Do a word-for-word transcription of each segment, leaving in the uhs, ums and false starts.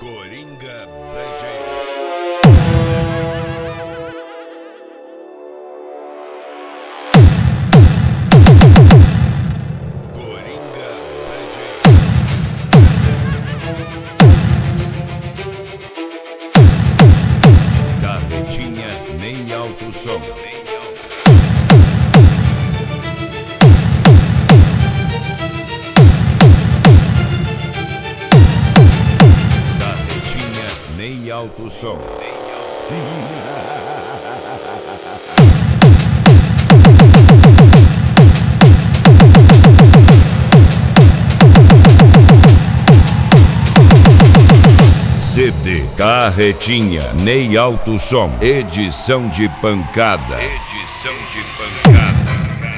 Coringa D J. Coringa D J. Carretinha nem alto som. Carretinha nem alto som. C D Carretinha Ney Alto Som, edição de pancada. Edição de pancada.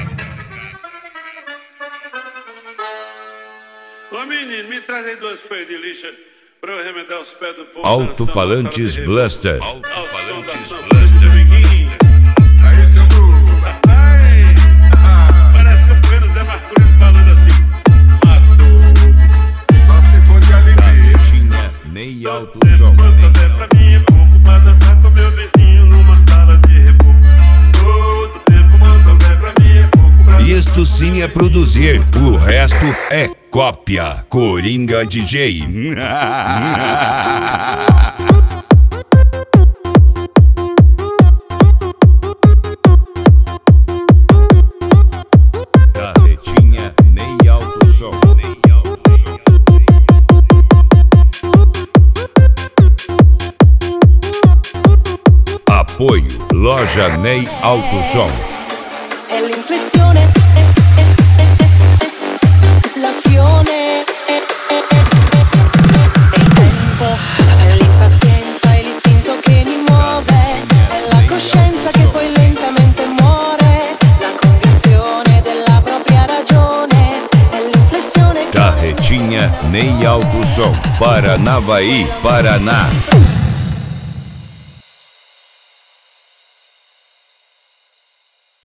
Ô menino, me traz aí duas folhas de lixa pra eu remedar os pés do povo. Alto-falantes Blaster. Alto-falantes Blaster. Aí, seu Bruno. Ai, ah, parece que eu tô vendo o Zé Marculino falando assim. Matou. Só se for de alegria. Carretinha Ney Alto Som. Quanto é pra mim é pouco pra dançar com meu vizinho numa sala de reboco. Todo tempo quanto é pra mim é pouco pra Isto sim é produzir, o resto é cópia. Coringa D J. Carretinha Ney Alto Som. Apoio Loja Ney Alto Som. È l'inflessione, l'azione, è il tempo, è l'impazienza, è l'istinto che mi muove, è la coscienza che poi lentamente muore, la convinzione della propria ragione, è l'inflessione. Carretinha Ney Alto Som. Paranavaí, Paraná.